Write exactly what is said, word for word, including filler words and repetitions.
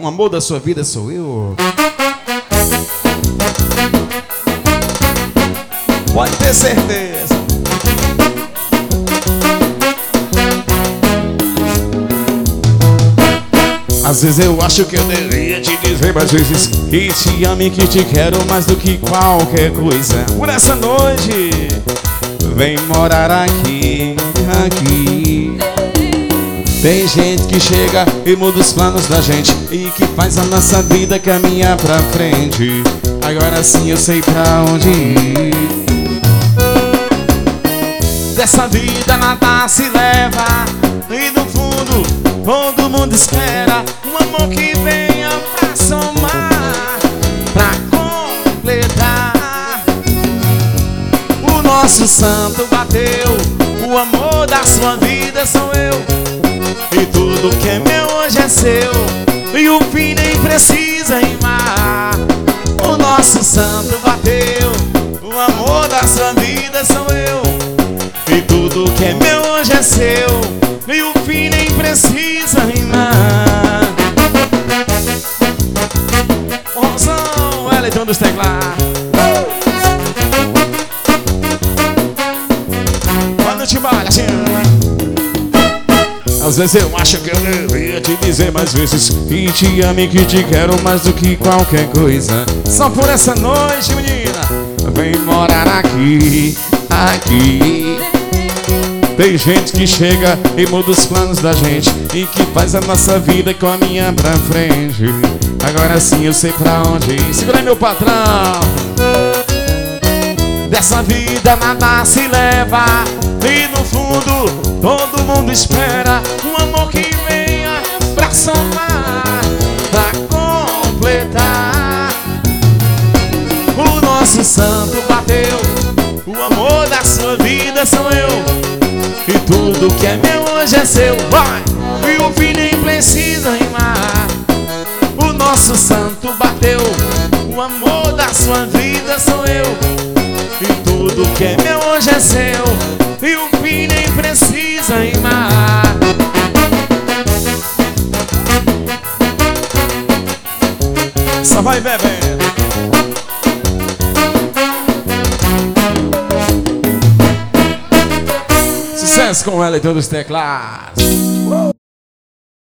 O amor da sua vida sou eu. Pode ter certeza. Às vezes eu acho que eu deveria te dizer mais vezes que te amo e que te quero mais do que qualquer coisa. Por essa noite, vem morar aqui, aqui. Tem gente que chega e muda os planos da gente e que faz a nossa vida caminhar pra frente. Agora sim eu sei pra onde ir. Dessa vida nada se leva e no fundo todo mundo espera um amor que venha pra somar, pra completar. O nosso santo bateu, o amor da sua vida sou eu. E tudo que é meu hoje é seu, e o fim nem precisa rimar. O nosso santo bateu, o amor da sua vida sou eu. E tudo que é meu hoje é seu, e o fim nem precisa rimar. Rosão, Wellington dos teclados. Quando te balha assim. Às vezes eu acho que eu deveria te dizer mais vezes que te amo e que te quero mais do que qualquer coisa. Só por essa noite, menina, vem morar aqui, aqui. Tem gente que chega e muda os planos da gente e que faz a nossa vida com a minha pra frente. Agora sim eu sei pra onde ir. Segura aí, meu patrão. Dessa vida nada se leva e no fundo todo mundo espera um amor que venha pra somar, pra completar. O nosso santo bateu, o amor da sua vida sou eu. E tudo que é meu hoje é seu, vai! E o fim nem precisa rimar. O nosso santo bateu, o amor da sua vida sou eu. E tudo que é meu hoje é seu, e o fim nem precisa rimar. Só vai bebendo. Sucesso com ela e todos os teclados.